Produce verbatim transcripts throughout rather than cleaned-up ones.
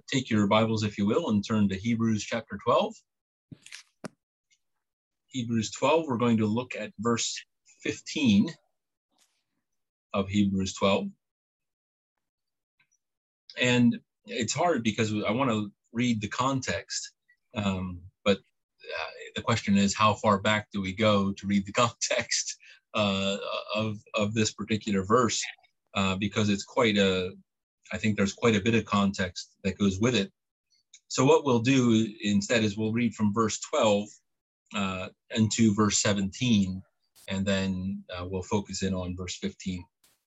take your Bibles, if you will, and turn to Hebrews chapter twelve. Hebrews twelve, we're going to look at verse fifteen of Hebrews twelve. And it's hard because I want to read the context, um, but uh, the question is, how far back do we go to read the context uh, of, of this particular verse? Uh, because it's quite a, I think there's quite a bit of context that goes with it. So what we'll do instead is we'll read from verse twelve uh, into verse seventeen, and then uh, we'll focus in on verse fifteen.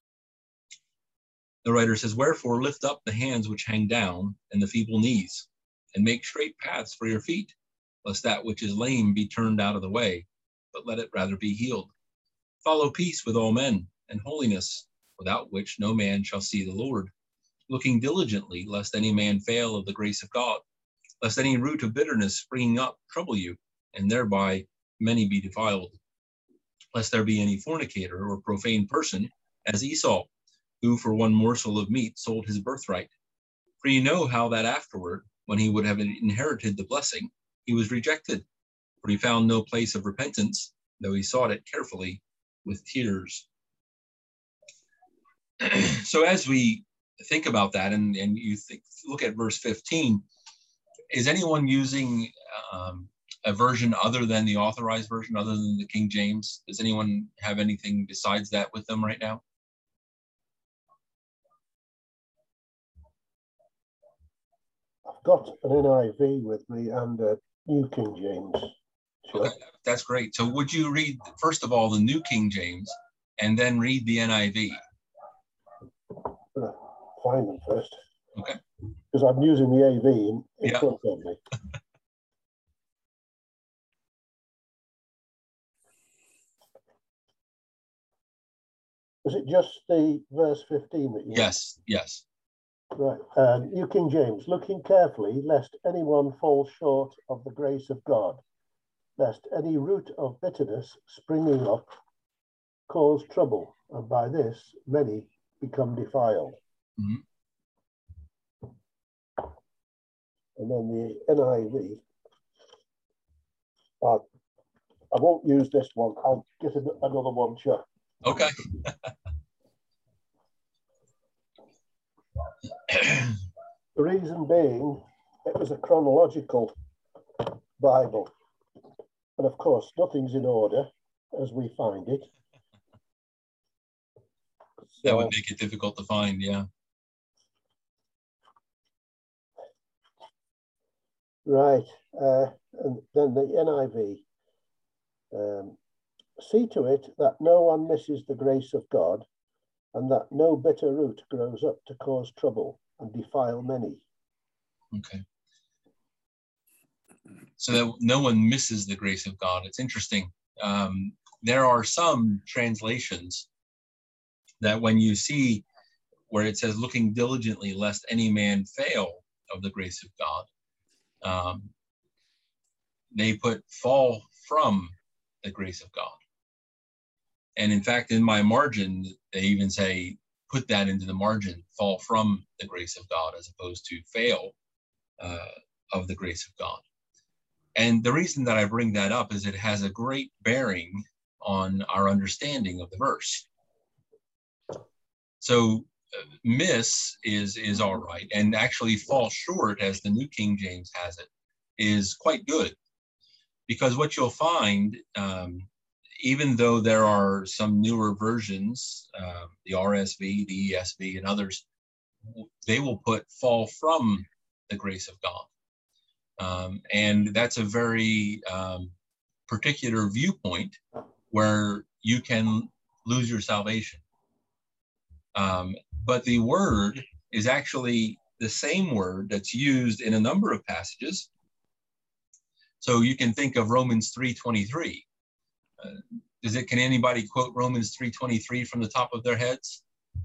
The writer says, "Wherefore lift up the hands which hang down, and the feeble knees, and make straight paths for your feet, lest that which is lame be turned out of the way, but let it rather be healed. Follow peace with all men, and holiness, without which no man shall see the Lord, looking diligently, lest any man fail of the grace of God, lest any root of bitterness springing up trouble you, and thereby many be defiled, lest there be any fornicator or profane person, as Esau, who for one morsel of meat sold his birthright. For you know how that afterward, when he would have inherited the blessing, he was rejected, for he found no place of repentance, though he sought it carefully with tears." So as we think about that, and, and you think, look at verse fifteen, is anyone using um, a version other than the authorized version, other than the King James? Does anyone have anything besides that with them right now? I've got an N I V with me and a New King James. Sure. Okay, that's great. So would you read, first of all, the New King James, and then read the N I V? I'm gonna find them first. Okay. Because I'm using the A V in, in Yeah. front of me. Was it just the verse fifteen that you Yes, yes. Right. Uh, New King James, looking carefully, lest anyone fall short of the grace of God, lest any root of bitterness springing up cause trouble, and by this many become defiled. Mm-hmm. And then the N I V, uh, I won't use this one, I'll get an another one, Chuck. Okay. The reason being, it was a chronological Bible. And of course, nothing's in order as we find it. So, that would make it difficult to find, yeah. Right. Uh, and then the N I V. Um, See to it that no one misses the grace of God, and that no bitter root grows up to cause trouble and defile many. Okay. So that no one misses the grace of God. It's interesting. Um, there are some translations that when you see where it says looking diligently lest any man fail of the grace of God, um, they put fall from the grace of God. And in fact, in my margin, they even say, put that into the margin, fall from the grace of God, as opposed to fail uh, of the grace of God. And the reason that I bring that up is it has a great bearing on our understanding of the verse. So uh, miss is, is all right, and actually fall short, as the New King James has it, is quite good. Because what you'll find, um, even though there are some newer versions, uh, the R S V, the E S V, and others, they will put fall from the grace of God. Um, and that's a very um, particular viewpoint where you can lose your salvation. Um, but the word is actually the same word that's used in a number of passages. So you can think of Romans three twenty-three. Uh, does it, can anybody quote Romans three twenty-three from the top of their heads?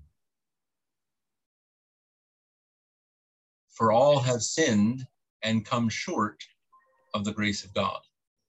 For all have sinned and come short of the grace of God.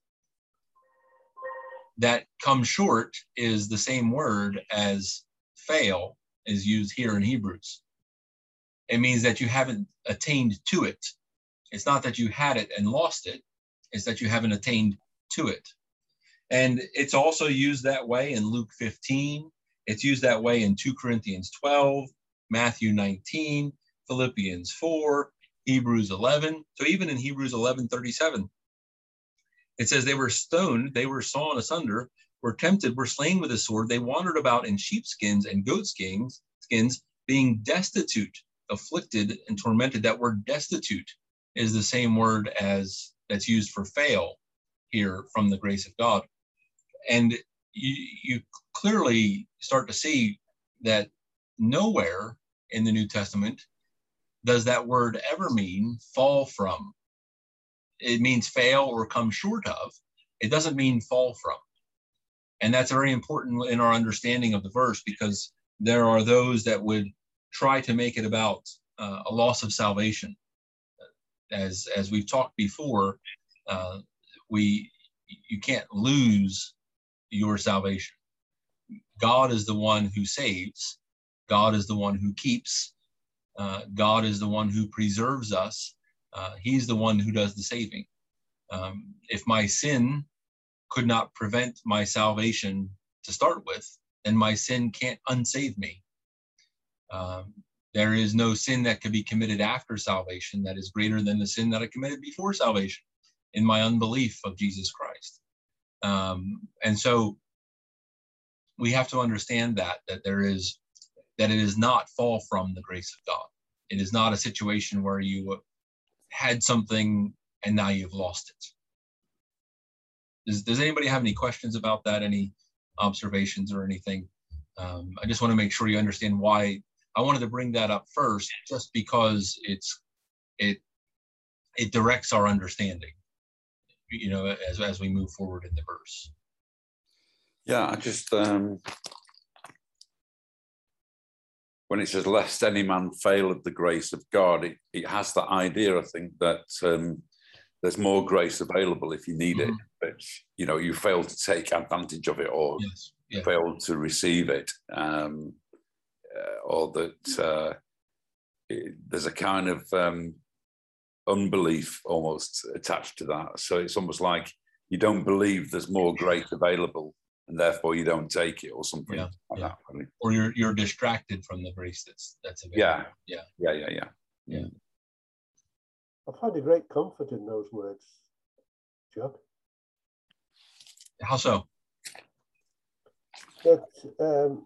That come short is the same word as fail is used here in Hebrews. It means that you haven't attained to it. It's not that you had it and lost it. It's that you haven't attained to it. And it's also used that way in Luke fifteen. It's used that way in two Corinthians twelve, Matthew nineteen, Philippians four, Hebrews eleven. So even in Hebrews eleven thirty-seven, it says they were stoned, they were sawn asunder, were tempted, were slain with a sword. They wandered about in sheepskins and goatskins, skins, being destitute, afflicted, and tormented. That word destitute is the same word as that's used for fail here from the grace of God. And you, you clearly start to see that nowhere in the New Testament does that word ever mean fall from. It means fail or come short of. It doesn't mean fall from. And that's very important in our understanding of the verse, because there are those that would try to make it about uh, a loss of salvation. As, as we've talked before, uh, we you can't lose your salvation. God is the one who saves. God is the one who keeps. Uh, God is the one who preserves us. Uh, he's the one who does the saving. Um, if my sin could not prevent my salvation to start with, then my sin can't unsave me. Um, there is no sin that can be committed after salvation that is greater than the sin that I committed before salvation in my unbelief of Jesus Christ. Um, and so we have to understand that, that there is, that it is not fall from the grace of God. It is not a situation where you had something and now you've lost it. Does, does anybody have any questions about that? Any observations or anything? Um, I just want to make sure you understand why I wanted to bring that up first, just because it's, it, it directs our understanding, you know, as, as we move forward in the verse. Yeah, I just, um, when it says, lest any man fail of the grace of God, it, it has that idea, I think, that um, there's more grace available if you need mm-hmm. it, but, you know, you fail to take advantage of it, or yes. yeah. fail to receive it, um, uh, or that uh, it, there's a kind of um, unbelief almost attached to that. So it's almost like you don't believe there's more grace available, and therefore you don't take it, or something yeah, like yeah. that. Really. Or you're you're distracted from the grace that's that's available. Yeah, yeah, yeah, yeah, yeah. yeah. I find a great comfort in those words, Chuck. How so? That um,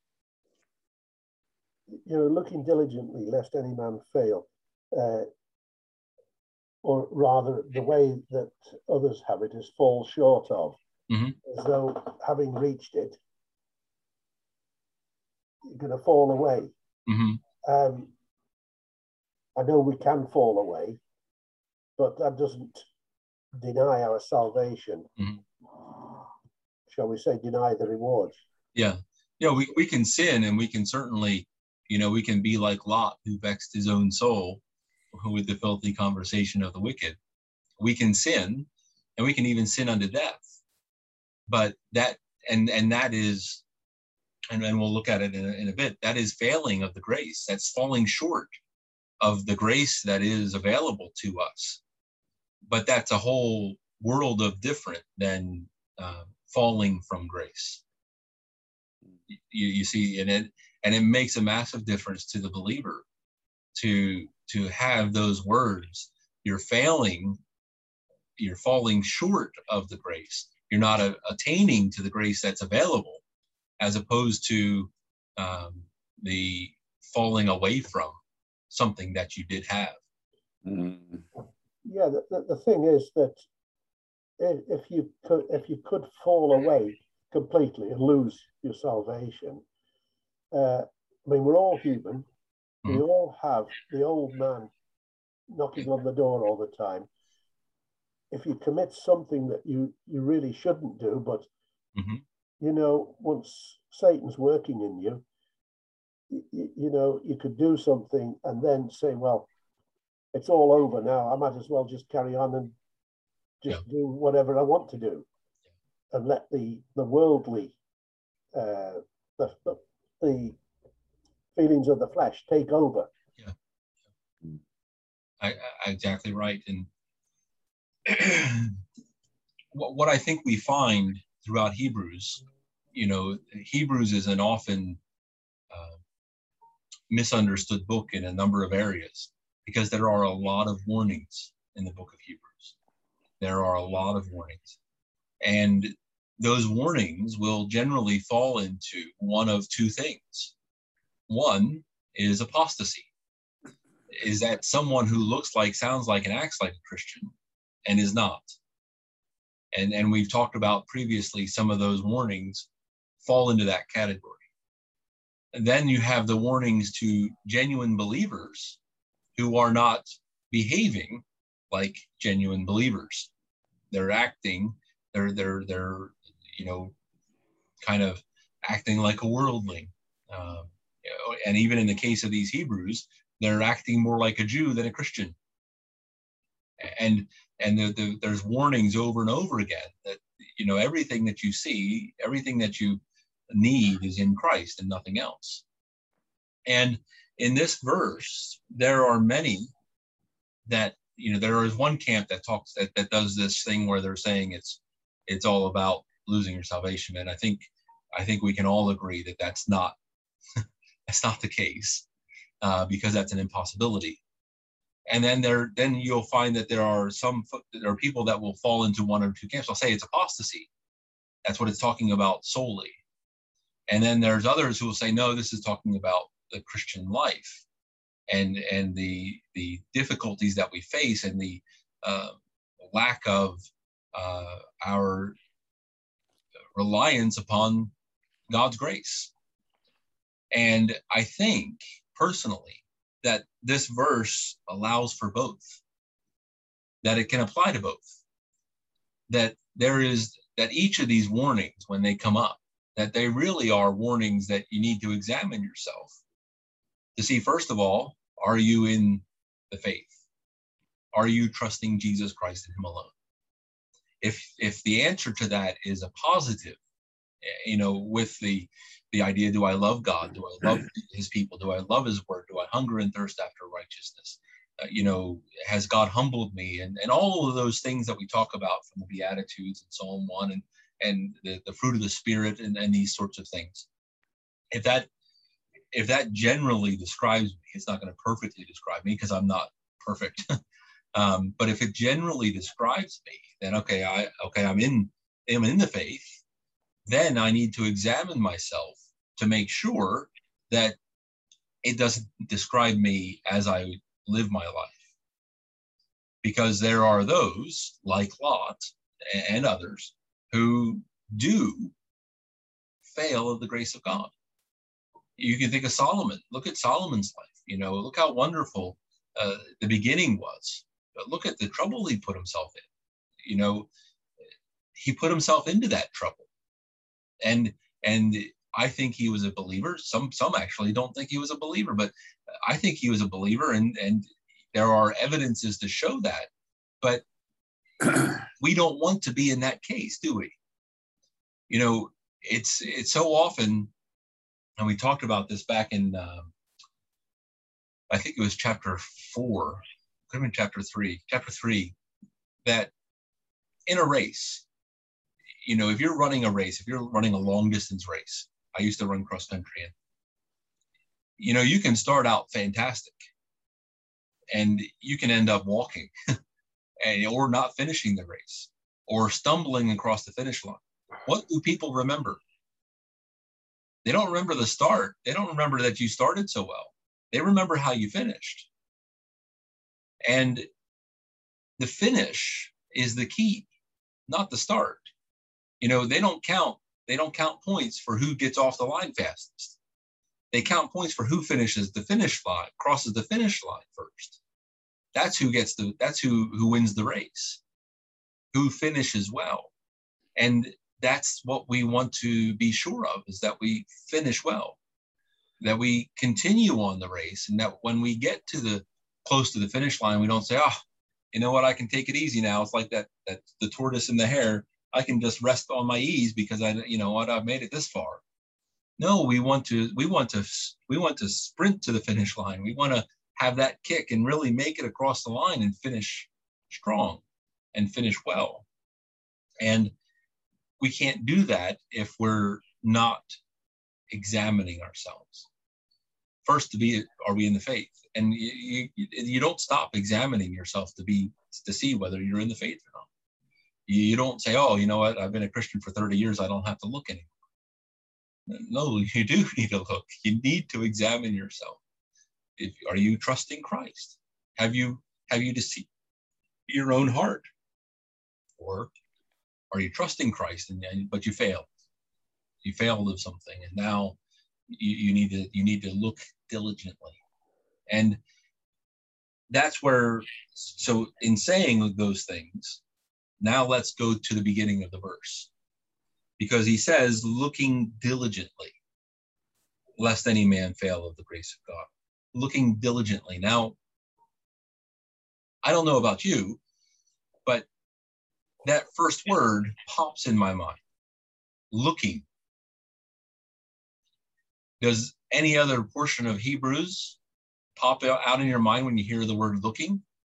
you know, looking diligently lest any man fail, uh, or rather, the way that others have it is fall short of. Mm-hmm. As though having reached it, you're going to fall away. Mm-hmm. Um, I know we can fall away, but that doesn't deny our salvation. Mm-hmm. Shall we say, deny the rewards? Yeah. You know, we, we can sin, and we can certainly, you know, we can be like Lot, who vexed his own soul with the filthy conversation of the wicked. We can sin, and we can even sin unto death. But that, and and that is, and then we'll look at it in a, in a bit, that is failing of the grace. That's falling short of the grace that is available to us. But that's a whole world of different than uh, falling from grace. You, you see, and it and it makes a massive difference to the believer to to have those words. You're failing, you're falling short of the grace. You're not a, attaining to the grace that's available, as opposed to um, the falling away from something that you did have. Mm. Yeah, the, the, the thing is that if, if you could if you could fall away completely and lose your salvation, uh, I mean, we're all human. Mm-hmm. We all have the old man knocking on the door all the time. If you commit something that you, you really shouldn't do, but, mm-hmm. you know, once Satan's working in you, you, you know, you could do something and then say, well, it's all over now. I might as well just carry on and just yeah. do whatever I want to do, and let the, the worldly, uh, the, the, the feelings of the flesh take over. Yeah. I, I, exactly right. And what, what I think we find throughout Hebrews, you know, Hebrews is an often uh, misunderstood book in a number of areas because there are a lot of warnings in the book of Hebrews. There are a lot of warnings. And those warnings will generally fall into one of two things. One is apostasy. Is that someone who looks like, sounds like, and acts like a Christian and is not. And, and we've talked about previously some of those warnings fall into that category. And then you have the warnings to genuine believers who are not behaving like genuine believers. They're acting, they're, they're, they're, you know, kind of acting like a worldling. Um, you know, and even in the case of these Hebrews, they're acting more like a Jew than a Christian. And and the, the, there's warnings over and over again that, you know, everything that you see, everything that you need is in Christ and nothing else. And in this verse, there are many that, you know, there is one camp that talks, that, that does this thing where they're saying it's it's all about losing your salvation. And I think I think we can all agree that that's not that's not the case, uh, because that's an impossibility. And then there, then you'll find that there are some, there are people that will fall into one or two camps. I'll say it's apostasy. That's what it's talking about solely. And then there's others who will say, no, this is talking about the Christian life and and the the difficulties that we face and the uh, lack of uh, our reliance upon God's grace. And I think personally that this verse allows for both, that it can apply to both, that there is, that each of these warnings, when they come up, that they really are warnings that you need to examine yourself to see, first of all, are you in the faith? Are you trusting Jesus Christ and him alone? If if the answer to that is a positive, you know, with the the idea, do I love God? Do I love his people? Do I love his word? Do I hunger and thirst after righteousness? Uh, you know, has God humbled me? And, and all of those things that we talk about from the Beatitudes and Psalm one and, and the, the fruit of the Spirit and, and these sorts of things. If that, if that generally describes me, it's not going to perfectly describe me because I'm not perfect. um, but if it generally describes me, then okay, I okay, I'm in, I'm in the faith. Then I need to examine myself to make sure that it doesn't describe me as I live my life. Because there are those, like Lot and others, who do fail of the grace of God. You can think of Solomon. Look at Solomon's life. You know, look how wonderful uh, the beginning was. But look at the trouble he put himself in. You know, he put himself into that trouble. And and I think he was a believer. Some some actually don't think he was a believer, but I think he was a believer, and and there are evidences to show that. But we don't want to be in that case, do we? You know, it's it's so often, and we talked about this back in uh, I think it was chapter four, could have been chapter three, chapter three, that in a race, you know, if you're running a race, if you're running a long distance race, I used to run cross country, and, you know, you can start out fantastic and you can end up walking and, or not finishing the race or stumbling across the finish line. What do people remember? They don't remember the start. They don't remember that you started so well. They remember how you finished. And the finish is the key, not the start. You know, they don't count, they don't count points for who gets off the line fastest. They count points for who finishes the finish line, crosses the finish line first. That's who gets the, that's who, who wins the race, who finishes well. And that's what we want to be sure of, is that we finish well, that we continue on the race, and that when we get to the close to the finish line, we don't say, oh, you know what, I can take it easy now. It's like that, that the tortoise and the hare. I can just rest on my ease because I, you know what, I've made it this far. No, we want to, we want to, we want to sprint to the finish line. We want to have that kick and really make it across the line and finish strong and finish well. And we can't do that if we're not examining ourselves. First, to be, are we in the faith? And you, you, you don't stop examining yourself to be to see whether you're in the faith or not. You don't say, oh, you know what, I've been a Christian for thirty years, I don't have to look anymore. No, you do need to look. You need to examine yourself. If, are you trusting Christ? Have you have you deceived your own heart? Or are you trusting Christ and but you failed? You failed of something, and now you, you need to you need to look diligently. And that's where, so in saying those things, now let's go to the beginning of the verse. Because he says, looking diligently, lest any man fail of the grace of God. Looking diligently. Now, I don't know about you, but that first word pops in my mind. Looking. Does any other portion of Hebrews pop out in your mind when you hear the word looking?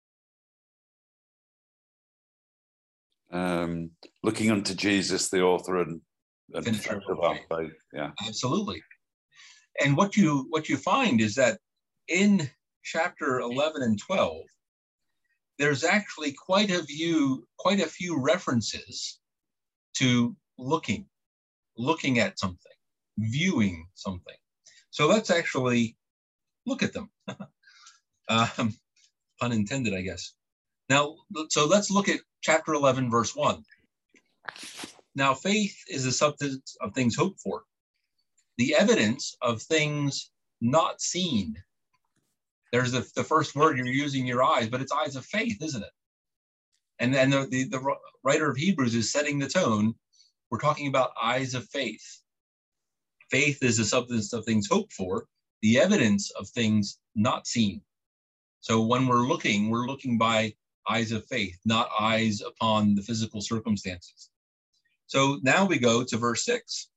Um, looking unto Jesus, the author and, and finisher of our faith. Yeah, absolutely. And what you what you find is that in chapter eleven and twelve, there's actually quite a few quite a few references to looking, looking at something, viewing something. So let's actually look at them. um, pun intended, I guess. Now, so let's look at chapter eleven, verse one. Now, faith is the substance of things hoped for, the evidence of things not seen. There's the, the first word, you're using your eyes, but it's eyes of faith, isn't it? And then the, the, the writer of Hebrews is setting the tone. We're talking about eyes of faith. Faith is the substance of things hoped for, the evidence of things not seen. So when we're looking, we're looking by eyes of faith, not eyes upon the physical circumstances. So now we go to verse six.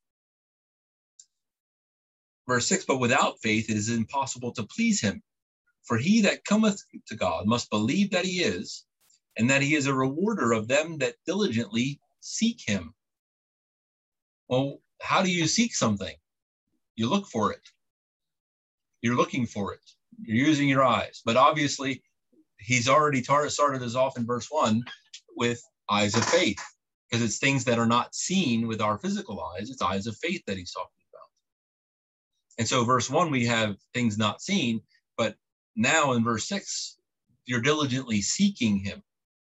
Verse six, but without faith it is impossible to please him. For he that cometh to God must believe that he is, and that he is a rewarder of them that diligently seek him. Well, how do you seek something? You look for it. You're looking for it. You're using your eyes. But obviously, he's already tar- started us off in verse one with eyes of faith, because it's things that are not seen with our physical eyes. It's eyes of faith that he's talking about. And so verse one, we have things not seen, but now in verse six, you're diligently seeking him.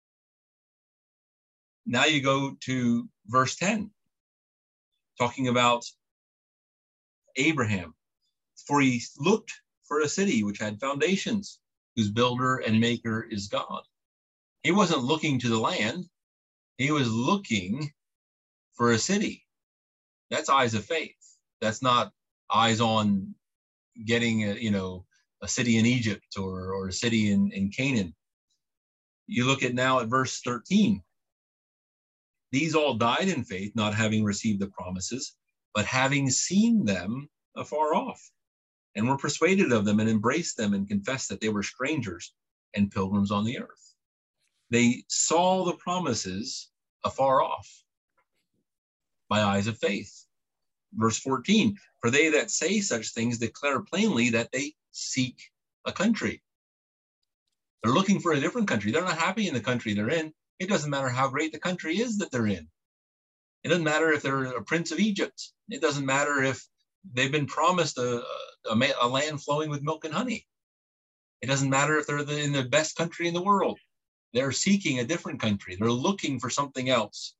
Now you go to verse ten, talking about Abraham. For he looked for a city which had foundations, whose builder and maker is God. He wasn't looking to the land. He was looking for a city. That's eyes of faith. That's not eyes on getting a, you know, a city in Egypt or, or a city in, in Canaan. You look at now at verse thirteen. These all died in faith, not having received the promises, but having seen them afar off, and were persuaded of them and embraced them and confessed that they were strangers and pilgrims on the earth. They saw the promises afar off by eyes of faith. Verse fourteen, for they that say such things declare plainly that they seek a country. They're looking for a different country. They're not happy in the country they're in. It doesn't matter how great the country is that they're in. It doesn't matter if they're a prince of Egypt. It doesn't matter if they've been promised a, a, a land flowing with milk and honey. It doesn't matter if they're the, in the best country in the world. They're seeking a different country. They're looking for something else.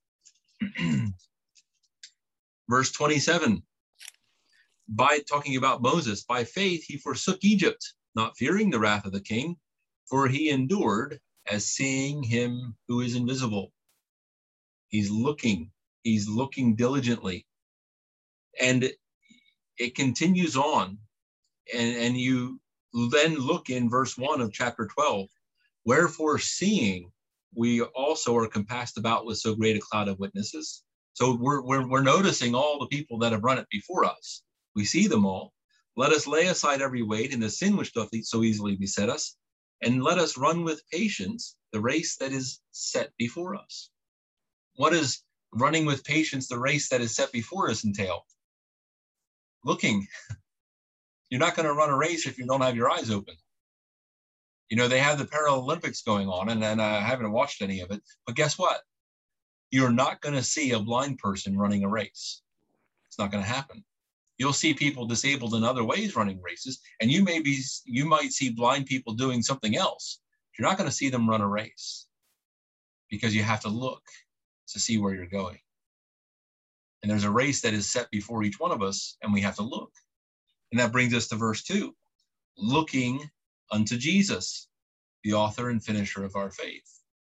Verse twenty-seven, by talking about Moses, by faith he forsook Egypt, not fearing the wrath of the king, for he endured as seeing him who is invisible. He's looking. He's looking diligently. And it continues on. And, and you then look in verse one of chapter twelve. Wherefore, seeing we also are compassed about with so great a cloud of witnesses. So we're, we're, we're noticing all the people that have run it before us. We see them all. Let us lay aside every weight and the sin which doth so easily beset us, and let us run with patience the race that is set before us. What does running with patience the race that is set before us entail? Looking. You're not going to run a race if you don't have your eyes open. You know, they have the Paralympics going on, and, and I haven't watched any of it, but guess what? You're not going to see a blind person running a race. It's not going to happen. You'll see people disabled in other ways running races, and you may be, you might see blind people doing something else. You're not going to see them run a race because you have to look to see where you're going. And there's a race that is set before each one of us, and we have to look. And that brings us to verse two, looking unto Jesus, the author and finisher of our faith.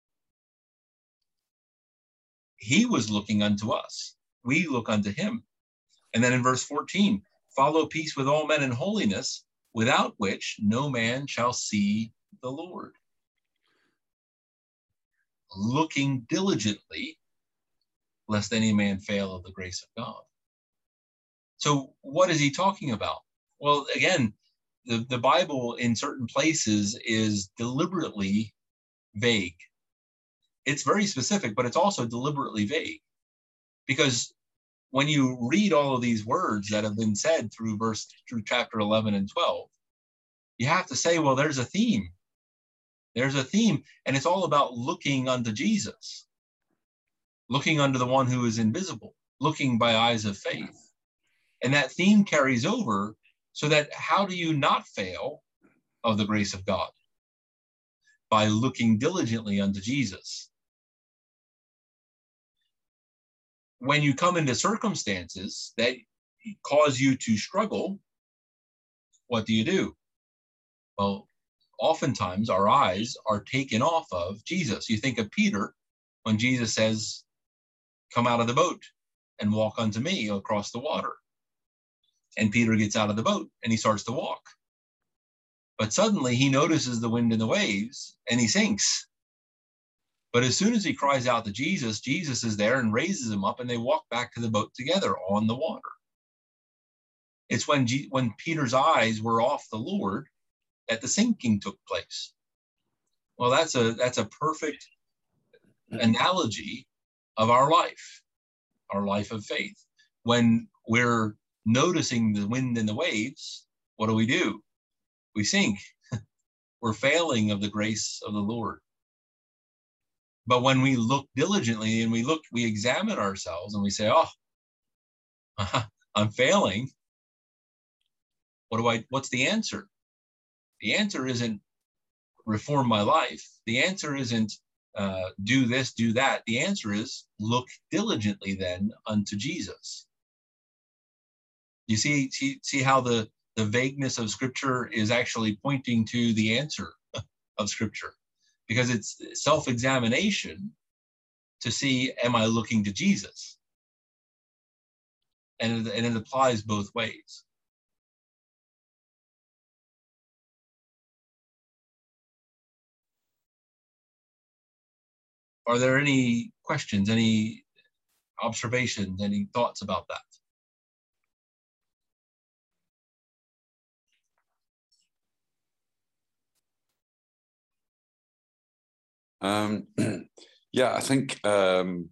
He was looking unto us. We look unto him. And then in verse fourteen, follow peace with all men in holiness, without which no man shall see the Lord. Looking diligently, lest any man fail of the grace of God. So what is he talking about? Well, again, the, the Bible in certain places is deliberately vague. It's very specific, but it's also deliberately vague. Because when you read all of these words that have been said through verse through chapter eleven and twelve, you have to say, well, there's a theme. There's a theme, and it's all about looking unto Jesus, looking unto the one who is invisible, looking by eyes of faith. And that theme carries over, so that how do you not fail of the grace of God? By looking diligently unto Jesus. When you come into circumstances that cause you to struggle, what do you do? Well, oftentimes our eyes are taken off of Jesus. You think of Peter when Jesus says, come out of the boat and walk unto me across the water. And Peter gets out of the boat and he starts to walk. But suddenly he notices the wind and the waves and he sinks. But as soon as he cries out to Jesus, Jesus is there and raises him up, and they walk back to the boat together on the water. It's when, G- when Peter's eyes were off the Lord that the sinking took place. Well, that's a, that's a perfect analogy of our life, our life of faith. When we're noticing the wind and the waves, what do we do? We sink. We're failing of the grace of the Lord. But when we look diligently and we look, we examine ourselves and we say, oh, I'm failing. What do I, what's the answer? The answer isn't reform my life. The answer isn't uh, do this, do that. The answer is look diligently then unto Jesus. You see, see, see how the, the vagueness of Scripture is actually pointing to the answer of Scripture. Because it's self-examination to see, am I looking to Jesus? And it, and it applies both ways. Are there any questions, any observations, any thoughts about that? Um, yeah, I think um,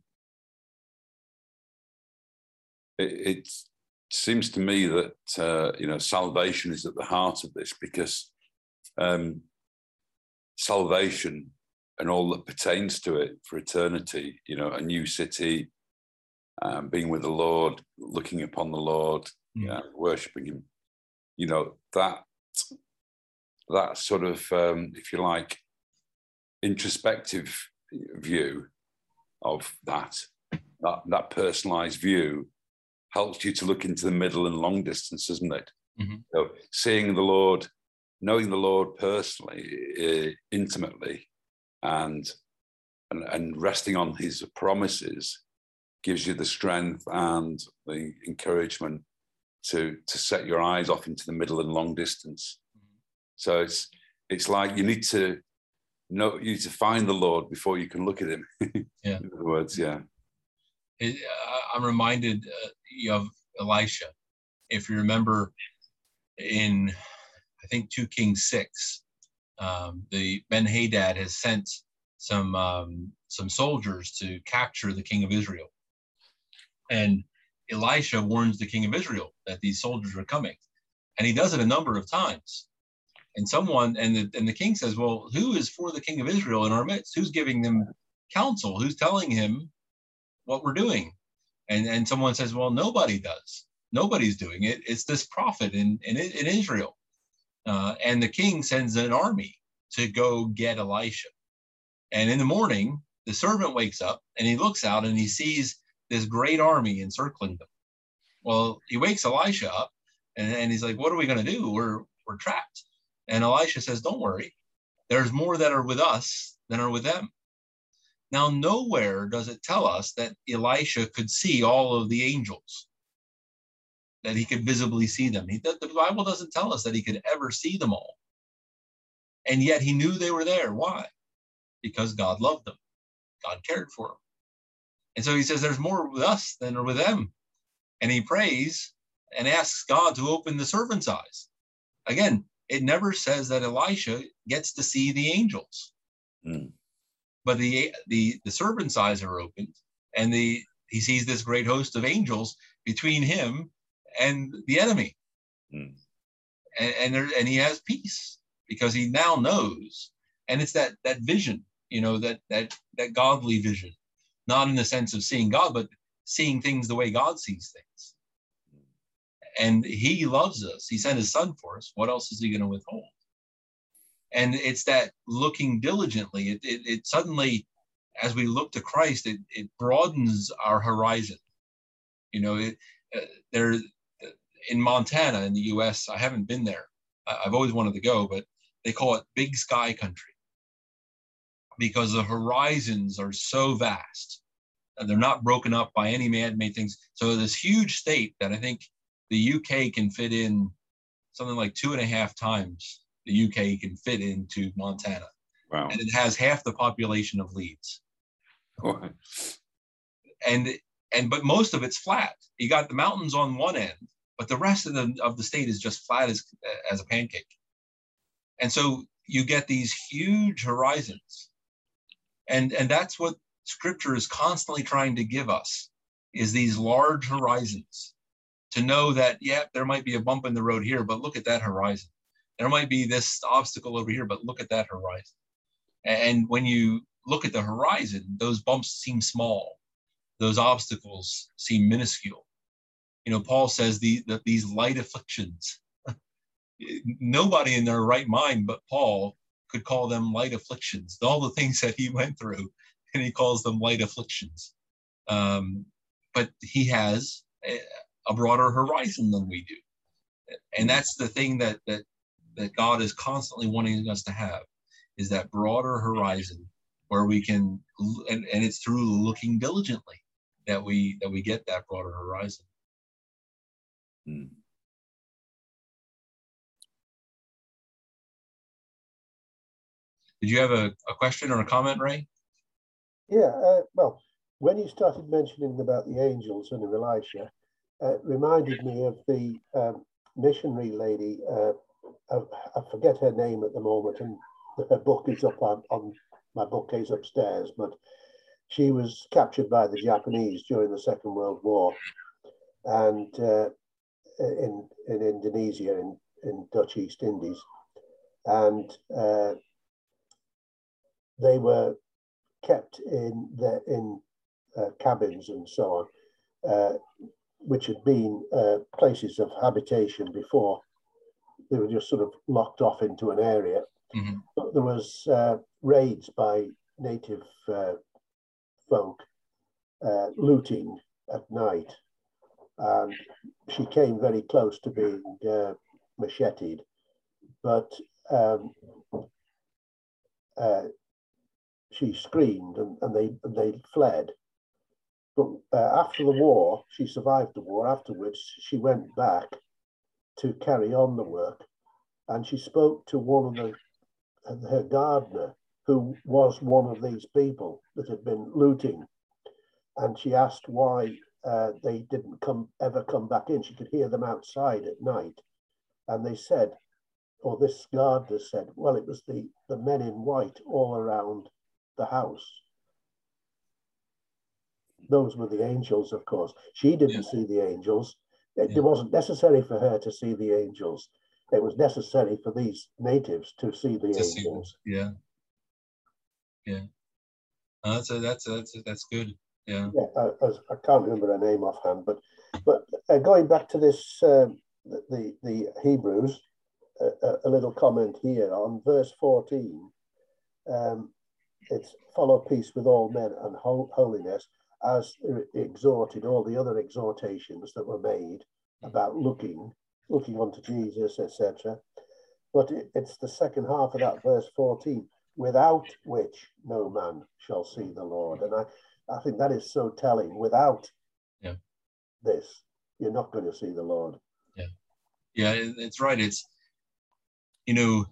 it, it seems to me that uh, you know, salvation is at the heart of this, because um, salvation and all that pertains to it for eternity, you know, a new city, um, being with the Lord, looking upon the Lord, mm. yeah, worshiping Him, you know, that that sort of, um, if you like, introspective view of that, that, that personalized view helps you to look into the middle and long distance, doesn't it? Mm-hmm. So seeing the Lord, knowing the Lord personally, uh, intimately, and, and and resting on His promises gives you the strength and the encouragement to to set your eyes off into the middle and long distance. Mm-hmm. So it's it's like you need to No, you need to find the Lord before you can look at Him. Yeah. In other words, yeah. It, uh, I'm reminded uh, of Elisha. If you remember, in, I think, two Kings six, um, the Ben-Hadad has sent some um, some soldiers to capture the king of Israel. And Elisha warns the king of Israel that these soldiers are coming. And he does it a number of times. And someone, and the, and the king says, well, who is for the king of Israel in our midst? Who's giving them counsel? Who's telling him what we're doing? And, and someone says, well, nobody does. Nobody's doing it. It's this prophet in, in, in Israel. Uh, and the king sends an army to go get Elisha. And in the morning, the servant wakes up and he looks out and he sees this great army encircling them. Well, he wakes Elisha up and, and he's like, what are we going to do? We're, we're trapped. And Elisha says, don't worry. There's more that are with us than are with them. Now, nowhere does it tell us that Elisha could see all of the angels, that he could visibly see them. He, the, the Bible doesn't tell us that he could ever see them all. And yet he knew they were there. Why? Because God loved them. God cared for them. And so he says, there's more with us than are with them. And he prays and asks God to open the servant's eyes. Again, it never says that Elisha gets to see the angels. Mm. But the, the, the servant's eyes are opened, and the, he sees this great host of angels between him and the enemy. Mm. And, and, there, and he has peace because he now knows. And it's that, that vision, you know, that, that, that godly vision, not in the sense of seeing God, but seeing things the way God sees things. And he loves us. He sent his son for us. What else is he going to withhold? And it's that looking diligently. It, it, it suddenly, as we look to Christ, it, it broadens our horizon. You know, it, uh, there in Montana in the U S, I haven't been there. I've always wanted to go, but they call it Big Sky Country because the horizons are so vast. And they're not broken up by any man-made things. So this huge state that I think the U K can fit in something like two and a half times the U K can fit into Montana. Wow. And it has half the population of Leeds. Oh. And, and, but most of it's flat. You got the mountains on one end, but the rest of the, of the state is just flat as, as a pancake. And so you get these huge horizons. And, and that's what Scripture is constantly trying to give us, is these large horizons to know that, yeah, there might be a bump in the road here, but look at that horizon. There might be this obstacle over here, but look at that horizon. And when you look at the horizon, those bumps seem small. Those obstacles seem minuscule. You know, Paul says the, the, these light afflictions, nobody in their right mind but Paul could call them light afflictions. All the things that he went through, and he calls them light afflictions. Um, but he has a, a broader horizon than we do. And that's the thing that, that, that God is constantly wanting us to have, is that broader horizon where we can, and, and it's through looking diligently that we, that we get that broader horizon. Hmm. Did you have a, a question or a comment, Ray? Yeah, uh, well, when you started mentioning about the angels and Elisha, uh, it reminded me of the um, missionary lady, uh, I, I forget her name at the moment, and her book is up on, on my bookcase upstairs, but she was captured by the Japanese during the Second World War, and uh, in, in Indonesia, in, in Dutch East Indies, and uh, they were kept in the, in uh, cabins and so on, uh, which had been uh, places of habitation before. They were just sort of locked off into an area. Mm-hmm. But there was uh, raids by native uh, folk, uh, looting at night, and she came very close to being uh, macheted, but um, uh, she screamed and, and they and they fled. But uh, after the war, she survived the war. Afterwards, she went back to carry on the work, and she spoke to one of the her gardener, who was one of these people that had been looting, and she asked why uh, they didn't come ever come back in. She could hear them outside at night, And they said, or this gardener said, well, it was the, the men in white all around the house. Those were the angels, of course. She didn't yeah. see the angels. It, yeah. it wasn't necessary for her to see the angels. It was necessary for these natives to see the to angels. See yeah. Yeah. Oh, that's a, that's a, that's a, that's good. Yeah. Yeah. I, I can't remember her name offhand, but but uh, going back to this, um, the the Hebrews, uh, a little comment here on verse fourteen. Um, it's follow peace with all men and ho holiness, as exhorted all the other exhortations that were made about looking, looking unto Jesus, et cetera. But it, it's the second half of that verse fourteen, without which no man shall see the Lord. And I, I think that is so telling. Without yeah. this, you're not going to see the Lord. Yeah, yeah, it's right. It's, you know,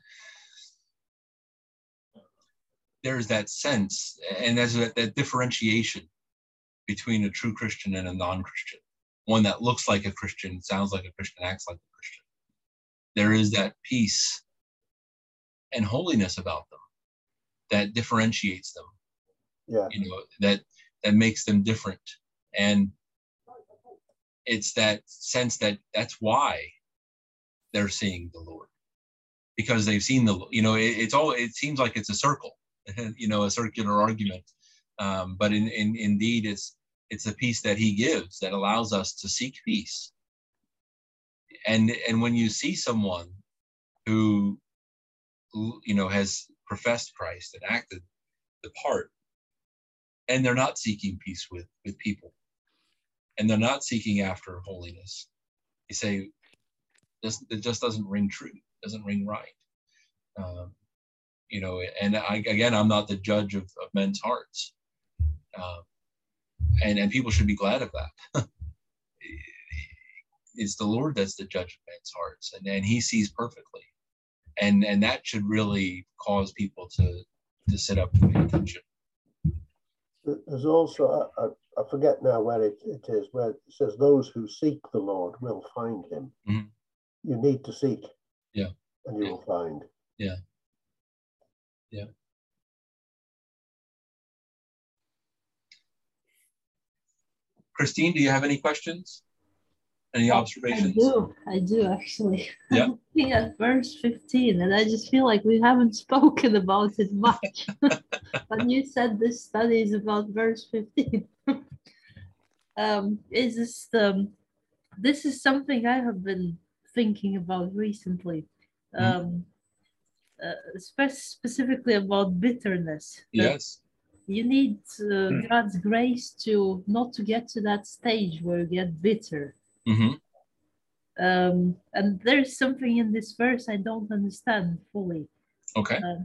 there's that sense, and there's that, that differentiation between a true Christian and a non-Christian. One that looks like a Christian, sounds like a Christian, acts like a Christian. There is that peace and holiness about them that differentiates them. Yeah. You know, that that makes them different. And it's that sense that that's why they're seeing the Lord. Because they've seen the, you know, it, it's all, it seems like it's a circle, you know, a circular argument. Um, but in, in indeed, it's it's the peace that he gives that allows us to seek peace. And and when you see someone who, who you know, has professed Christ and acted the part, and they're not seeking peace with with people, and they're not seeking after holiness, you say, this it just doesn't ring true, doesn't ring right. Um, you know, and I, again, I'm not the judge of, of men's hearts. Um, and, and people should be glad of that. It's the Lord that's the judge of men's hearts, and, and he sees perfectly. And and that should really cause people to, to sit up and pay attention. There's also, I, I forget now where it, it is, where it says, those who seek the Lord will find him. Mm-hmm. You need to seek. Yeah. And you yeah. will find. Yeah. Yeah. Christine, do you have any questions? Any observations? I do. I do actually. Yeah. I'm looking at verse fifteen, and I just feel like we haven't spoken about it much. But you said this study is about verse fifteen. um, is this the? This is something I have been thinking about recently. Um, mm-hmm. uh, spe specifically about bitterness. Yes. You need uh, God's grace to not to get to that stage where you get bitter. Mm-hmm. Um, and there's something in this verse I don't understand fully. Okay. Uh,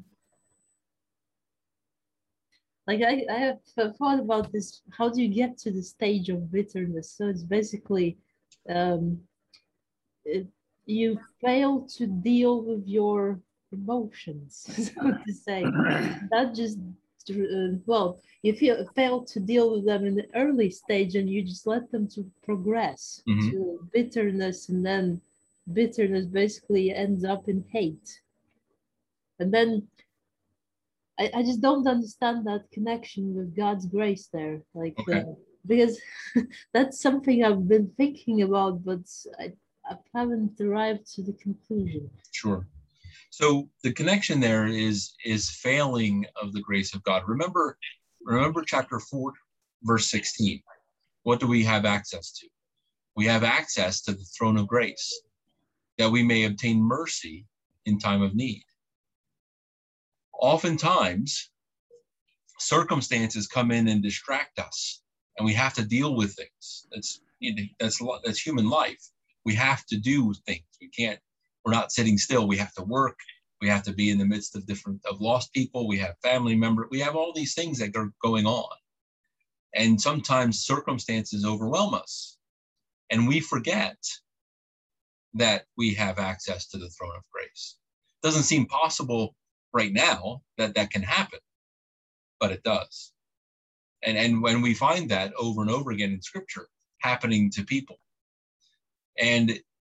like I, I have thought about this. How do you get to the stage of bitterness? So it's basically um, it, you fail to deal with your emotions, so to say. Not just Uh, well, if you fail to deal with them in the early stage and you just let them to progress mm-hmm. to bitterness, and then bitterness basically ends up in hate. And then I, I just don't understand that connection with God's grace there. Like, okay. uh, because that's something I've been thinking about, but I, I haven't arrived to the conclusion. Sure. So the connection there is is failing of the grace of God. Remember, remember chapter four, verse sixteen. What do we have access to? We have access to the throne of grace, that we may obtain mercy in time of need. Oftentimes, circumstances come in and distract us, and we have to deal with things. That's that's that's human life. We have to do things. We can't. We're not sitting still. We have to work. We have to be in the midst of different, of lost people. We have family members. We have all these things that are going on. And sometimes circumstances overwhelm us. And we forget that we have access to the throne of grace. It doesn't seem possible right now that that can happen, but it does. And, and when we find that over and over again in Scripture happening to people. And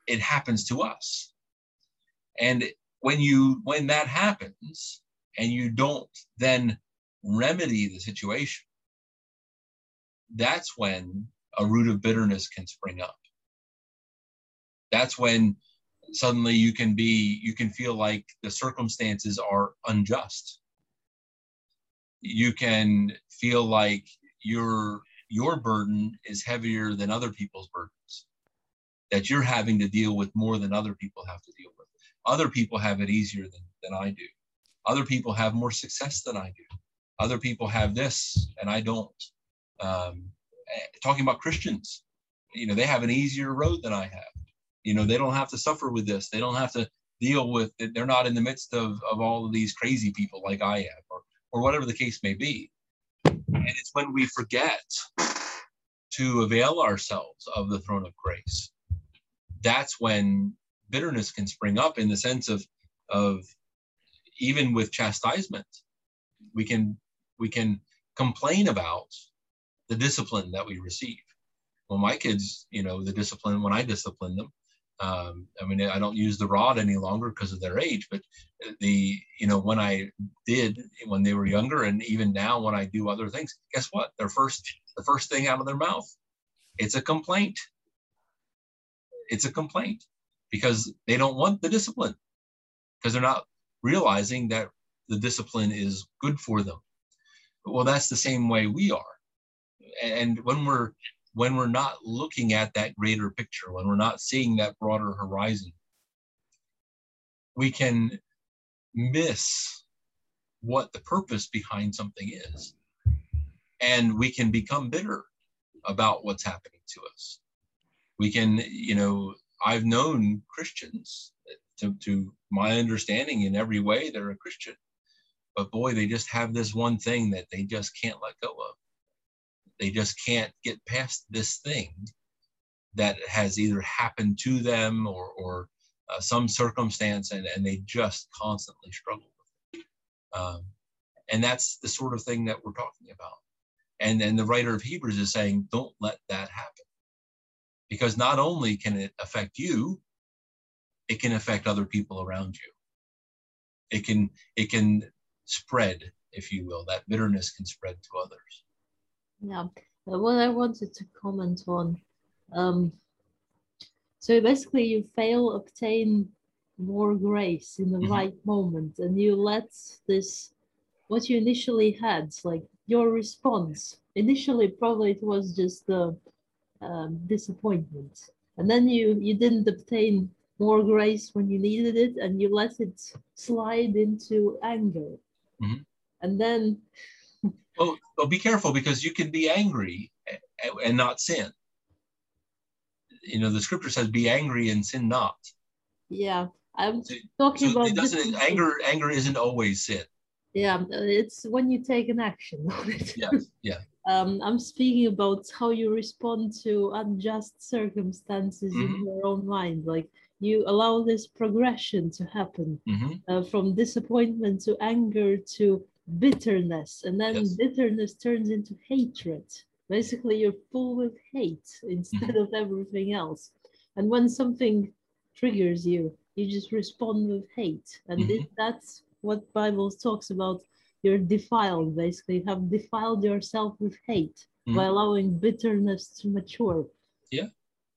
it happens to us. And when you when that happens and you don't then remedy the situation, that's when a root of bitterness can spring up. That's when suddenly you can be, you can feel like the circumstances are unjust. You can feel like your, your burden is heavier than other people's burdens, that you're having to deal with more than other people have to deal with. Other people have it easier than, than I do. Other people have more success than I do. Other people have this and I don't. Um, talking about Christians, you know, they have an easier road than I have. You know, they don't have to suffer with this. They don't have to deal with it. They're not in the midst of, of all of these crazy people like I am, or, or whatever the case may be. And it's when we forget to avail ourselves of the throne of grace, that's when bitterness can spring up, in the sense of, of even with chastisement, we can, we can complain about the discipline that we receive. Well, my kids, you know, the discipline, when I discipline them, um, I mean, I don't use the rod any longer because of their age, but the, you know, when I did, when they were younger, and even now when I do other things, guess what? Their first, the first thing out of their mouth, it's a complaint. It's a complaint because they don't want the discipline, because they're not realizing that the discipline is good for them. Well, that's the same way we are. And when we're when we're not looking at that greater picture, when we're not seeing that broader horizon, we can miss what the purpose behind something is. And we can become bitter about what's happening to us. We can, you know, I've known Christians, to, to my understanding, in every way, they're a Christian. But boy, they just have this one thing that they just can't let go of. They just can't get past this thing that has either happened to them or, or uh, some circumstance, and, and they just constantly struggle with it. Um, and that's the sort of thing that we're talking about. And, and the writer of Hebrews is saying, don't let that happen. Because not only can it affect you, it can affect other people around you. It can, it can spread, if you will. That bitterness can spread to others. Yeah, uh, what I wanted to comment on, um, so basically you fail obtain more grace in the mm-hmm. right moment, and you let this, what you initially had, like your response, initially probably it was just the um, disappointment, and then you, you didn't obtain more grace when you needed it, and you let it slide into anger. Mm-hmm. And then Well, well, be careful, because you can be angry and not sin. You know, the scripture says, "Be angry and sin not." Yeah, I'm so, talking so about it doesn't. Anger, anger isn't always sin. Yeah, it's when you take an action on it. Yeah, yeah. um, I'm speaking about how you respond to unjust circumstances mm-hmm. in your own mind. Like you allow this progression to happen mm-hmm. uh, from disappointment to anger to bitterness, and then yes. bitterness turns into hatred. Basically, you're full with hate instead mm-hmm. of everything else. And when something triggers you, you just respond with hate. And mm-hmm. it, that's what Bible talks about. You're defiled, basically. You have defiled yourself with hate mm-hmm. by allowing bitterness to mature. Yeah.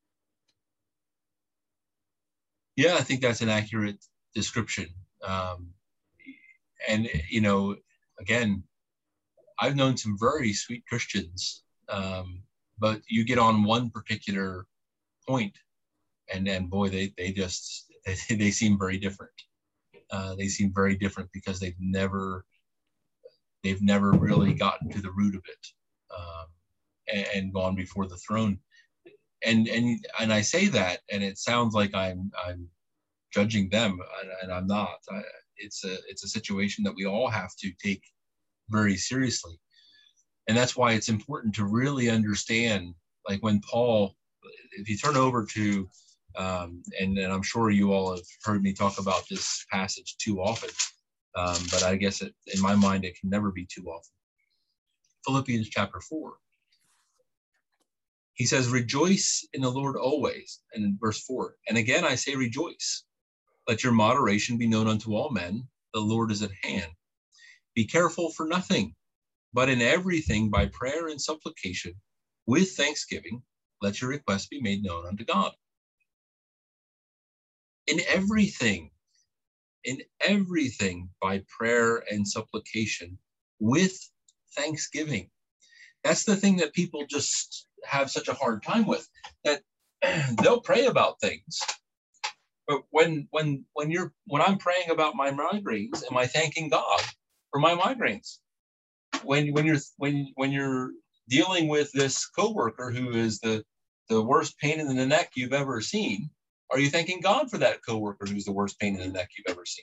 Yeah, I think that's an accurate description. Um, and, you know, again, I've known some very sweet Christians, um, but you get on one particular point, and then boy, they they just they, they seem very different. Uh, they seem very different because they've never they've never really gotten to the root of it um, and, and gone before the throne. And and and I say that, and it sounds like I'm I'm judging them, and, and I'm not. I, it's a it's a situation that we all have to take very seriously. And that's why it's important to really understand, like when Paul, if you turn over to, um, and, and I'm sure you all have heard me talk about this passage too often, um, but I guess it, in my mind, it can never be too often. Philippians chapter four. He says, rejoice in the Lord always. And in verse four, and again I say rejoice. Let your moderation be known unto all men. The Lord is at hand. Be careful for nothing, but in everything by prayer and supplication, with thanksgiving, let your requests be made known unto God. In everything, in everything by prayer and supplication, with thanksgiving. That's the thing that people just have such a hard time with, that they'll pray about things. But when when when you're when I'm praying about my migraines, am I thanking God for my migraines? When when you're when when you're dealing with this coworker who is the the worst pain in the neck you've ever seen, are you thanking God for that coworker who's the worst pain in the neck you've ever seen?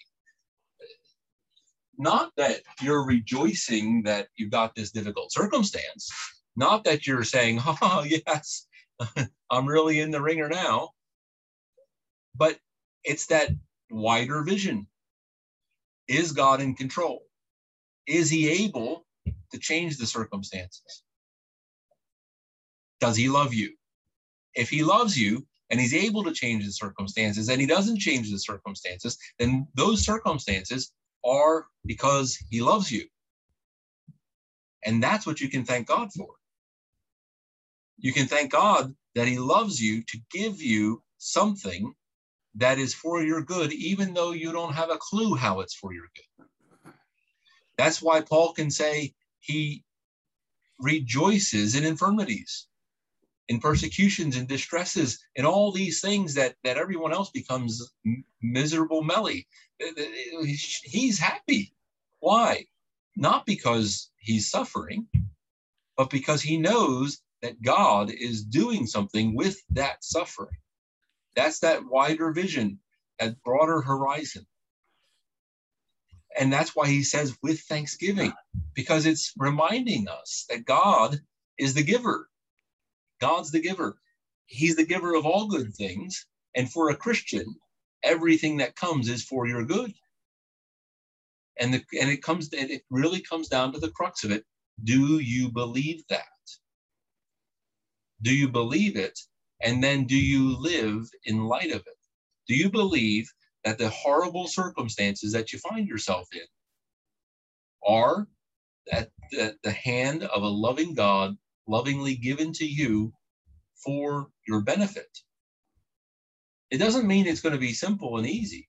Not that you're rejoicing that you've got this difficult circumstance. Not that you're saying, oh, yes, I'm really in the ringer now. But it's that wider vision. Is God in control? Is he able to change the circumstances? Does he love you? If he loves you and he's able to change the circumstances and he doesn't change the circumstances, then those circumstances are because he loves you. And that's what you can thank God for. You can thank God that he loves you to give you something that is for your good, even though you don't have a clue how it's for your good. That's why Paul can say he rejoices in infirmities, in persecutions and distresses, and all these things that, that everyone else becomes miserable melly. He's happy. Why? Not because he's suffering, but because he knows that God is doing something with that suffering. That's that wider vision, that broader horizon. And that's why he says with thanksgiving, because it's reminding us that God is the giver. God's the giver. He's the giver of all good things. And for a Christian, everything that comes is for your good. And, the, and it comes, it really comes down to the crux of it. Do you believe that? Do you believe it? And then do you live in light of it? Do you believe that the horrible circumstances that you find yourself in are at the, the hand of a loving God, lovingly given to you for your benefit? It doesn't mean it's going to be simple and easy,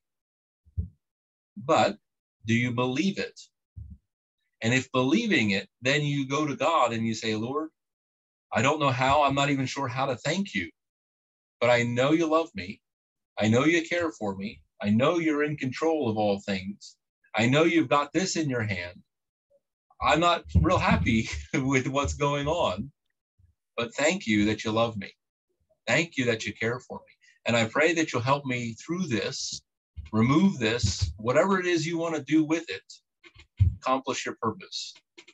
but do you believe it? And if believing it, then you go to God and you say, Lord, I don't know how, I'm not even sure how to thank you, but I know you love me. I know you care for me. I know you're in control of all things. I know you've got this in your hand. I'm not real happy with what's going on, but thank you that you love me. Thank you that you care for me. And I pray that you'll help me through this, remove this, whatever it is you want to do with it, accomplish your purpose.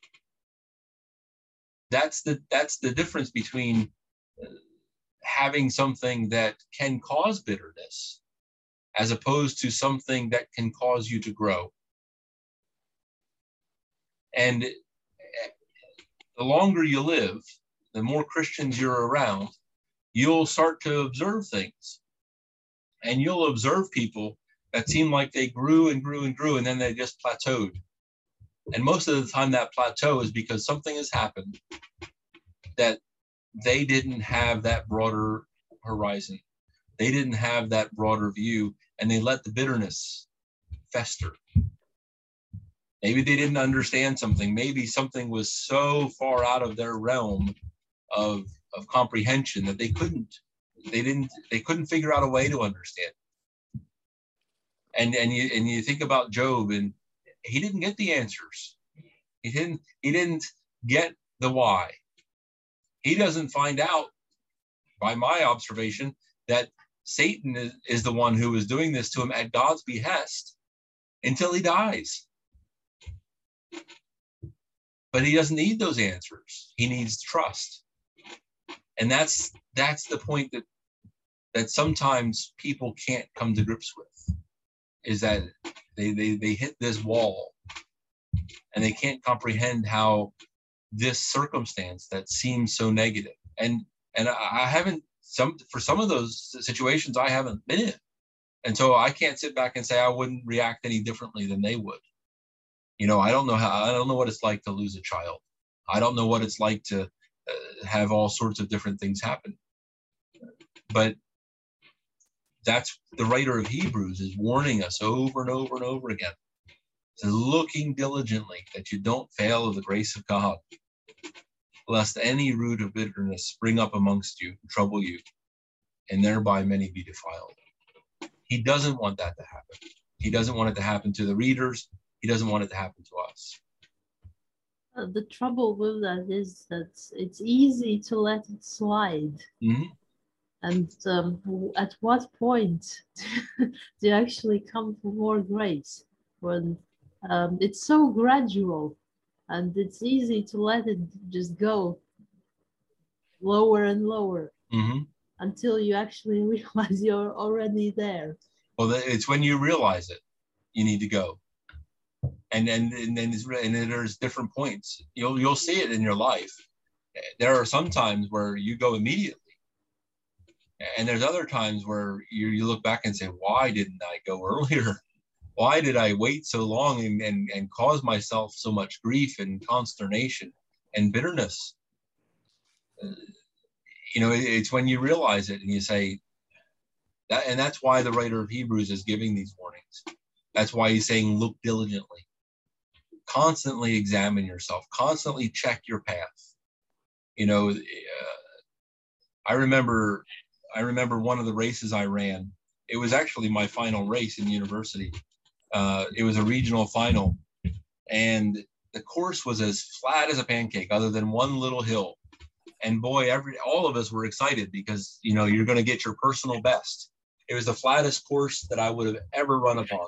That's the, that's the difference between uh, having something that can cause bitterness as opposed to something that can cause you to grow. And the longer you live, the more Christians you're around, you'll start to observe things. And you'll observe people that seem like they grew and grew and grew, and then they just plateaued. And most of the time that plateau is because something has happened that they didn't have that broader horizon. They didn't have that broader view, and they let the bitterness fester. Maybe they didn't understand something. Maybe something was so far out of their realm of, of comprehension that they couldn't, they didn't, they couldn't figure out a way to understand. And and you and you think about Job, and he didn't get the answers. He didn't, he didn't get the why. He doesn't find out, by my observation, that Satan is, is the one who is doing this to him at God's behest until he dies. But he doesn't need those answers. He needs trust. And that's that's the point that that sometimes people can't come to grips with, is that they they, they hit this wall and they can't comprehend how this circumstance that seems so negative. And And I, I haven't, some for some of those situations I haven't been in. And so I can't sit back and say I wouldn't react any differently than they would. You know, I don't know how, I don't know what it's like to lose a child. I don't know what it's like to uh, have all sorts of different things happen. But that's the writer of Hebrews is warning us over and over and over again. To looking diligently that you don't fail of the grace of God, lest any root of bitterness spring up amongst you and trouble you, and thereby many be defiled. He doesn't want that to happen. He doesn't want it to happen to the readers. He doesn't want it to happen to us. Uh, the trouble with that is that it's easy to let it slide. Mm-hmm. And um, at what point do you actually come for more grace? When um, it's so gradual, and it's easy to let it just go lower and lower Mm-hmm. until you actually realize you're already there. Well, it's when you realize it, you need to go. And and and then and then there's different points. You'll you'll see it in your life. There are some times where you go immediately, and there's other times where you you look back and say, why didn't I go earlier? Why did I wait so long and and, and cause myself so much grief and consternation and bitterness? Uh, you know, it, it's when you realize it and you say that, and that's why the writer of Hebrews is giving these warnings. That's why he's saying, look diligently. Constantly examine yourself, constantly check your path. You know, uh, I remember, I remember one of the races I ran. It was actually my final race in university. Uh, it was a regional final, and the course was as flat as a pancake, other than one little hill. And boy, every all of us were excited because you know you're going to get your personal best. It was the flattest course that I would have ever run upon.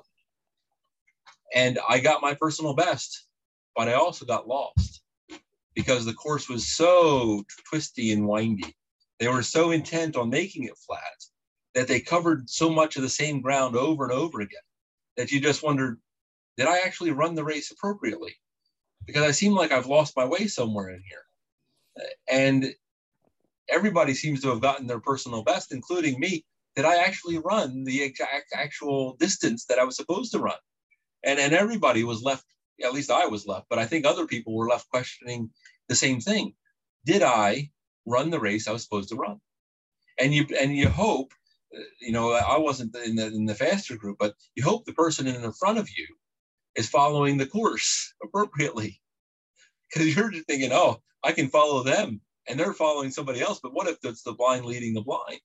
And I got my personal best, but I also got lost because the course was so twisty and windy. They were so intent on making it flat that they covered so much of the same ground over and over again that you just wondered, did I actually run the race appropriately? Because I seem like I've lost my way somewhere in here. And everybody seems to have gotten their personal best, including me. Did I actually run the exact actual distance that I was supposed to run? And, and everybody was left, at least I was left, but I think other people were left questioning the same thing. Did I run the race I was supposed to run? And you and you hope, you know, I wasn't in the, in the faster group, but you hope the person in the front of you is following the course appropriately. Because you're just thinking, oh, I can follow them and they're following somebody else. But what if it's the blind leading the blind?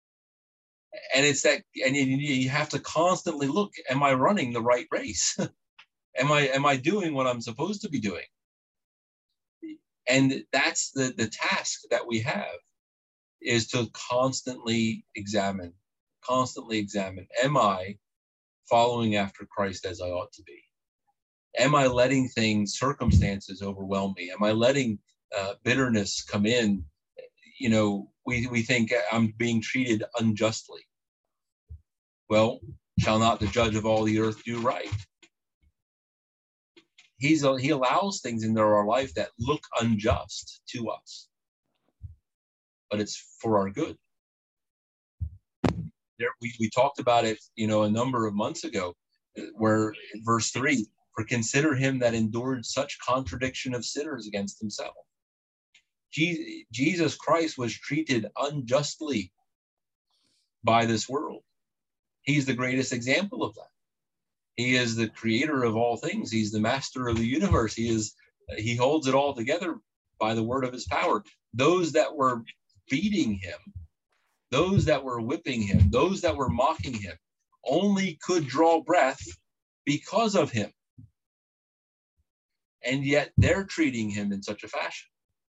And it's that, and you, you have to constantly look, am I running the right race? am I am I doing what I'm supposed to be doing? And that's the, the task that we have, is to constantly examine, constantly examine. Am I following after Christ as I ought to be? Am I letting things, circumstances overwhelm me? Am I letting uh, bitterness come in? You know, we, we think I'm being treated unjustly. Well, shall not the judge of all the earth do right? He's a, he allows things into our life that look unjust to us, but it's for our good. There, we, we talked about it, you know, a number of months ago, where verse three, for consider him that endured such contradiction of sinners against himself. Jesus Christ was treated unjustly by this world. He's the greatest example of that. He is the creator of all things. He's the master of the universe. He is, he holds it all together by the word of his power. Those that were beating him, those that were whipping him, those that were mocking him, only could draw breath because of him. And yet they're treating him in such a fashion.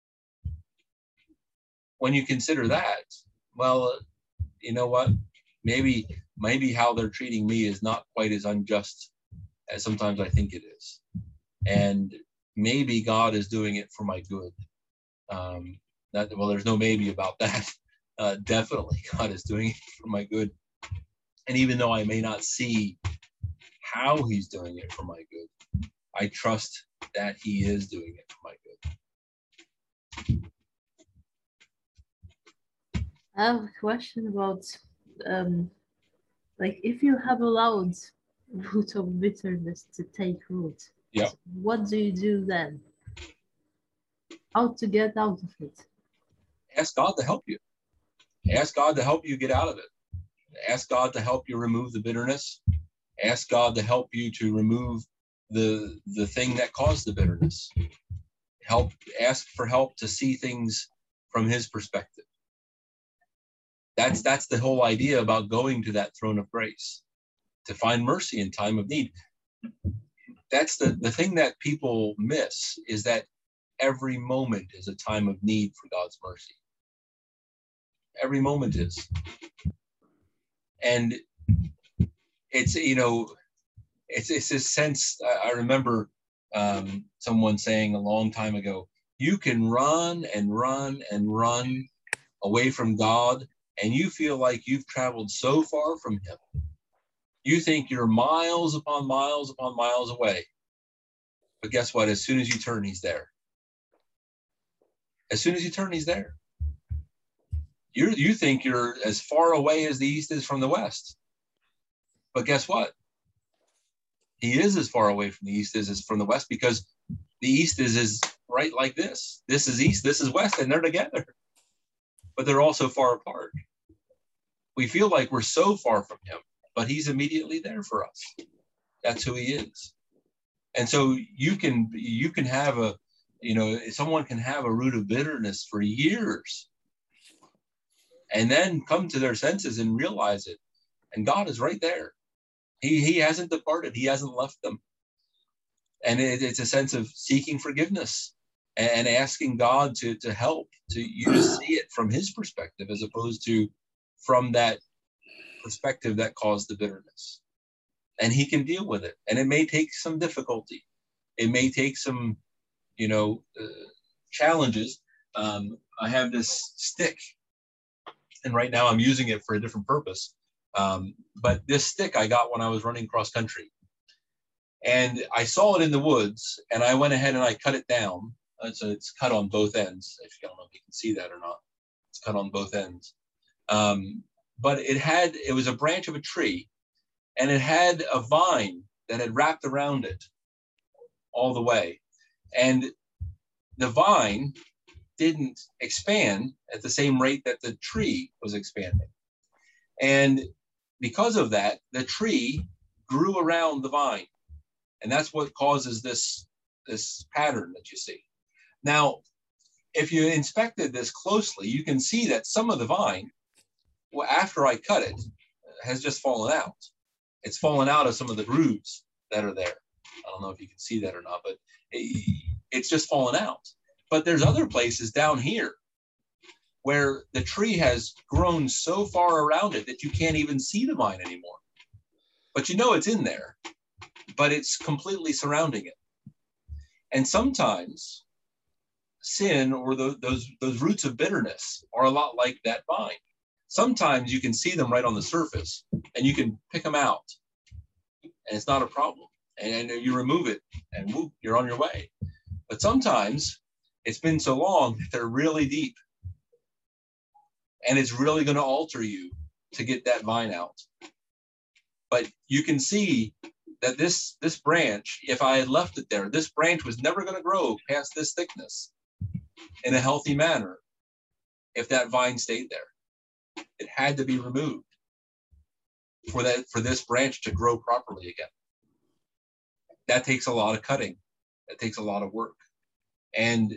When you consider that, well, you know what? Maybe, maybe how they're treating me is not quite as unjust as sometimes I think it is. And maybe God is doing it for my good. Um, that, well, there's no maybe about that. Uh, definitely, God is doing it for my good. And even though I may not see how he's doing it for my good, I trust that he is doing it for my good. I have a question about, um, like, if you have allowed root of bitterness to take root, Yeah. what do you do then? How to get out of it? Ask God to help you. Ask God to help you get out of it. Ask God to help you remove the bitterness. Ask God to help you to remove the the thing that caused the bitterness. Help, ask for help to see things from his perspective. That's that's the whole idea about going to that throne of grace, to find mercy in time of need. That's the, the thing that people miss, is that every moment is a time of need for God's mercy. Every moment is. And it's, you know, it's, it's this sense, I remember um, someone saying a long time ago, you can run and run and run away from God, and you feel like you've traveled so far from him. You think you're miles upon miles upon miles away. But guess what? As soon as you turn, he's there. As soon as you turn, he's there. You you think you're as far away as the east is from the west. But guess what? He is as far away from the east as is from the west, because the east is, is right like this. This is east, this is west, and they're together. But they're also far apart. We feel like we're so far from him, but he's immediately there for us. That's who he is. And so you can you can have a, you know, someone can have a root of bitterness for years and then come to their senses and realize it. And God is right there. He, he hasn't departed. He hasn't left them. And it, it's a sense of seeking forgiveness and asking God to, to help, to you to see it from his perspective, as opposed to from that perspective that caused the bitterness. And he can deal with it. And it may take some difficulty. It may take some, you know, uh, challenges. Um, I have this stick, and right now I'm using it for a different purpose. Um, but this stick I got when I was running cross country. And I saw it in the woods, and I went ahead and I cut it down. Uh, so it's cut on both ends. If you don't know if you can see that or not. It's cut on both ends. Um, but it had, it was a branch of a tree, and it had a vine that had wrapped around it all the way. And the vine didn't expand at the same rate that the tree was expanding. And because of that, the tree grew around the vine. And that's what causes this, this pattern that you see. Now, if you inspected this closely, you can see that some of the vine, well, after I cut it, has just fallen out. It's fallen out of some of the grooves that are there. I don't know if you can see that or not, but it, it's just fallen out. But there's other places down here where the tree has grown so far around it that you can't even see the vine anymore. But you know it's in there, but it's completely surrounding it. And sometimes sin, or the, those, those roots of bitterness, are a lot like that vine. Sometimes you can see them right on the surface, and you can pick them out, and it's not a problem. And you remove it, and whoop, you're on your way. But sometimes it's been so long that they're really deep, and it's really going to alter you to get that vine out. But you can see that this, this branch, if I had left it there, this branch was never going to grow past this thickness in a healthy manner if that vine stayed there. It had to be removed for that, for this branch to grow properly again. That takes a lot of cutting. That takes a lot of work. And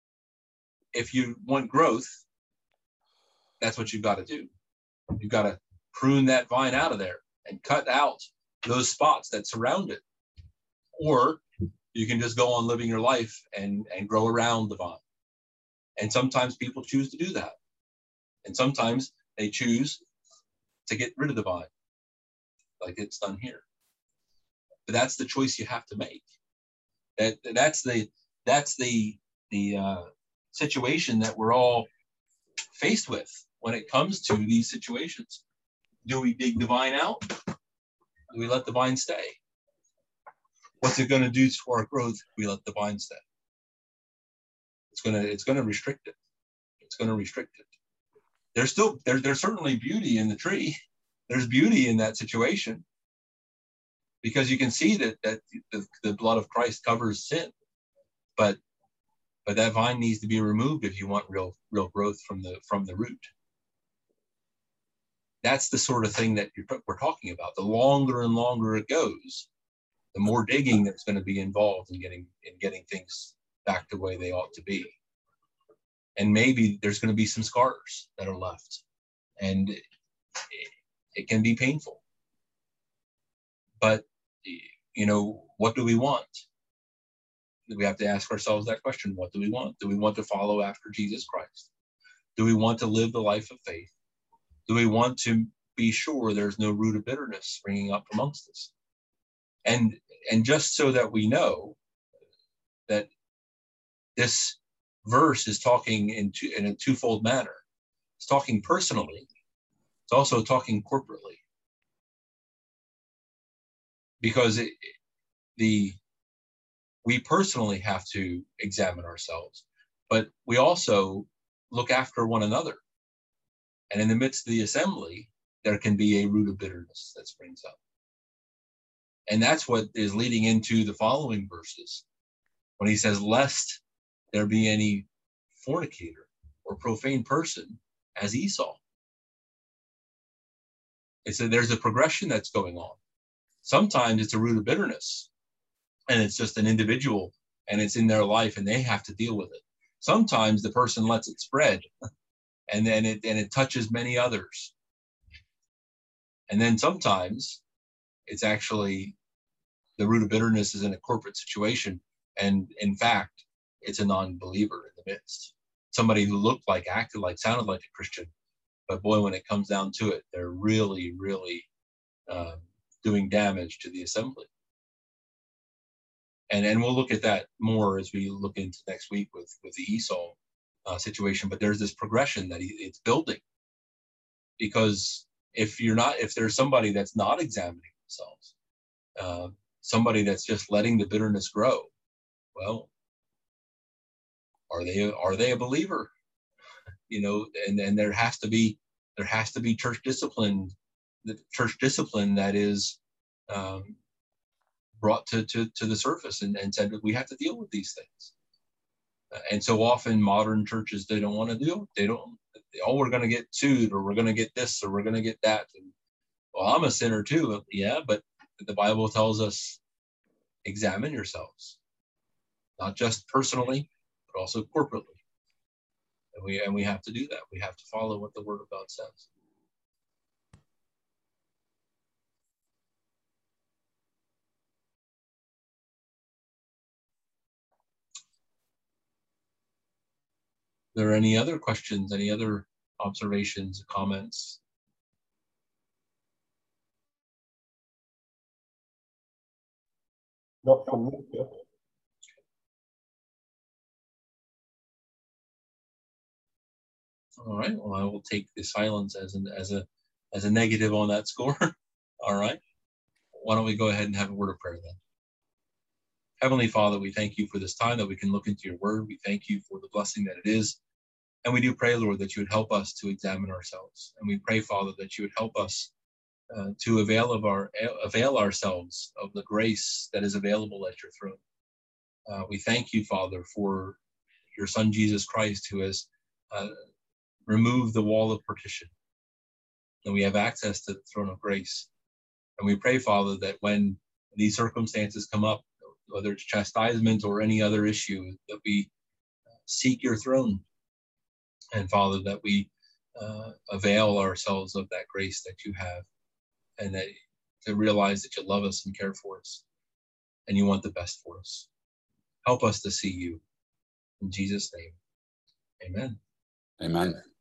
if you want growth, that's what you've got to do. You've got to prune that vine out of there and cut out those spots that surround it. Or you can just go on living your life and, and grow around the vine. And sometimes people choose to do that. And sometimes they choose to get rid of the vine, like it's done here. But that's the choice you have to make. That that's the that's the the uh, situation that we're all faced with when it comes to these situations. Do we dig the vine out? Do we let the vine stay? What's it going to do to our growth if we let the vine stay? It's going to it's going to restrict it. It's going to restrict it. there's still, there, there's certainly beauty in the tree. There's beauty in that situation, because you can see that, that the, the blood of Christ covers sin, but, but that vine needs to be removed if you want real, real growth from the, from the root. That's the sort of thing that you're, we're talking about. The longer and longer it goes, the more digging that's going to be involved in getting, in getting things back the way they ought to be. And maybe there's going to be some scars that are left, and it, it can be painful. But, you know, what do we want? We have to ask ourselves that question. What do we want? Do we want to follow after Jesus Christ? Do we want to live the life of faith? Do we want to be sure there's no root of bitterness springing up amongst us? And, and just so that we know that this verse is talking in, two, in a twofold manner. It's talking personally. It's also talking corporately. Because it, the we personally have to examine ourselves, but we also look after one another. And in the midst of the assembly, there can be a root of bitterness that springs up. And that's what is leading into the following verses, when he says, lest there be any fornicator or profane person as Esau. It's a, there's a progression that's going on. Sometimes it's a root of bitterness, and it's just an individual, and it's in their life, and they have to deal with it. Sometimes the person lets it spread, and then it and it touches many others. And then sometimes it's actually the root of bitterness is in a corporate situation, and in fact, it's a non-believer in the midst. Somebody who looked like, acted like, sounded like a Christian, but boy, when it comes down to it, they're really, really um, doing damage to the assembly. And, and we'll look at that more as we look into next week with, with the Esau uh, situation. But there's this progression that he, it's building. Because if you're not, if there's somebody that's not examining themselves, uh, somebody that's just letting the bitterness grow, well, are they are they a believer? You know, and, and there has to be there has to be church discipline, the church discipline that is um, brought to, to, to the surface and, and said that we have to deal with these things. Uh, and so often modern churches, they don't want to do it. They don't, oh, we're going to get sued, or we're going to get this, or we're going to get that. And, well, I'm a sinner too. Yeah, but the Bible tells us, examine yourselves, not just personally, but also corporately. And we, and we have to do that. We have to follow what the Word of God says. Are there any other questions, any other observations, comments? Not from me. All right. Well, I will take the silence as an as a as a negative on that score. All right. Why don't we go ahead and have a word of prayer then? Heavenly Father, we thank you for this time that we can look into your word. We thank you for the blessing that it is. And we do pray, Lord, that you would help us to examine ourselves. And we pray, Father, that you would help us uh, to avail of our avail ourselves of the grace that is available at your throne. Uh, we thank you, Father, for your Son, Jesus Christ, who has uh, removed the wall of partition. And we have access to the throne of grace. And we pray, Father, that when these circumstances come up, whether it's chastisement or any other issue, that we seek your throne. And Father, that we uh, avail ourselves of that grace that you have, and that to realize that you love us and care for us, and you want the best for us. Help us to see you. In Jesus' name, amen. Amen.